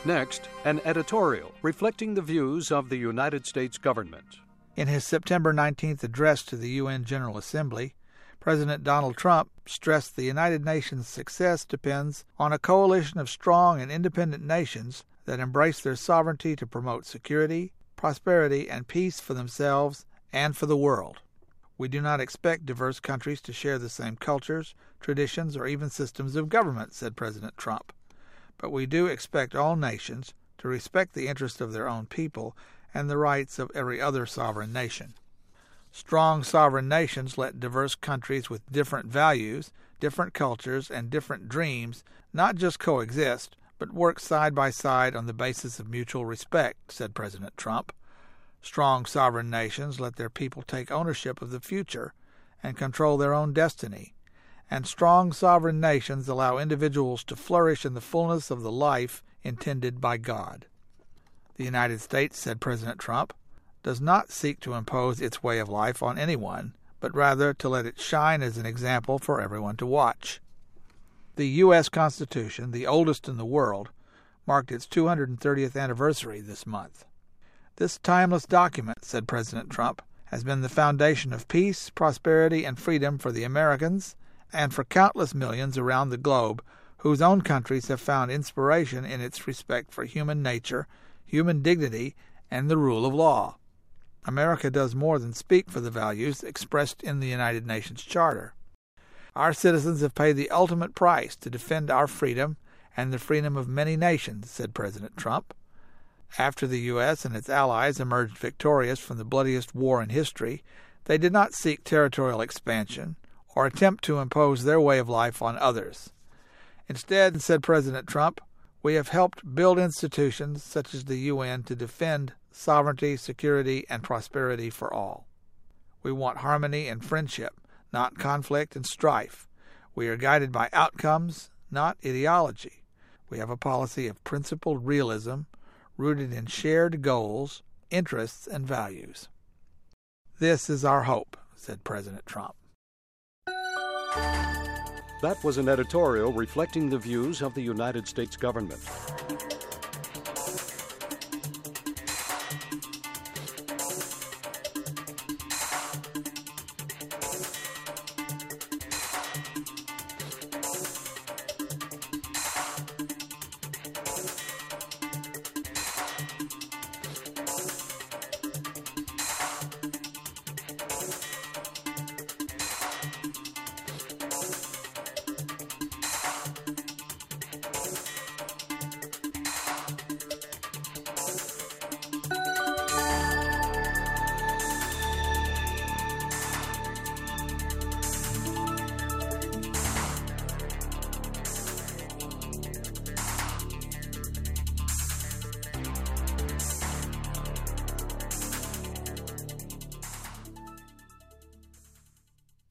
Next, an editorial reflecting the views of the United States government. In his September 19th address to the UN General Assembly, President Donald Trump stressed the United Nations' success depends on a coalition of strong and independent nations that embrace their sovereignty to promote security, prosperity, and peace for themselves and for the world. We do not expect diverse countries to share the same cultures, traditions, or even systems of government, said President Trump. But we do expect all nations to respect the interests of their own people and the rights of every other sovereign nation. Strong sovereign nations let diverse countries with different values, different cultures, and different dreams not just coexist, but work side by side on the basis of mutual respect, said President Trump. Strong sovereign nations let their people take ownership of the future and control their own destiny. And strong sovereign nations allow individuals to flourish in the fullness of the life intended by God. The United States, said President Trump, does not seek to impose its way of life on anyone, but rather to let it shine as an example for everyone to watch. The U.S. Constitution, the oldest in the world, marked its 230th anniversary this month. This timeless document, said President Trump, has been the foundation of peace, prosperity, and freedom for the Americans and for countless millions around the globe whose own countries have found inspiration in its respect for human nature, human dignity, and the rule of law. America does more than speak for the values expressed in the United Nations Charter. Our citizens have paid the ultimate price to defend our freedom and the freedom of many nations, said President Trump. After the U.S. and its allies emerged victorious from the bloodiest war in history, they did not seek territorial expansion or attempt to impose their way of life on others. Instead, said President Trump, we have helped build institutions such as the UN to defend sovereignty, security, and prosperity for all. We want harmony and friendship, not conflict and strife. We are guided by outcomes, not ideology. We have a policy of principled realism, rooted in shared goals, interests, and values. This is our hope, said President Trump. That was an editorial reflecting the views of the United States government.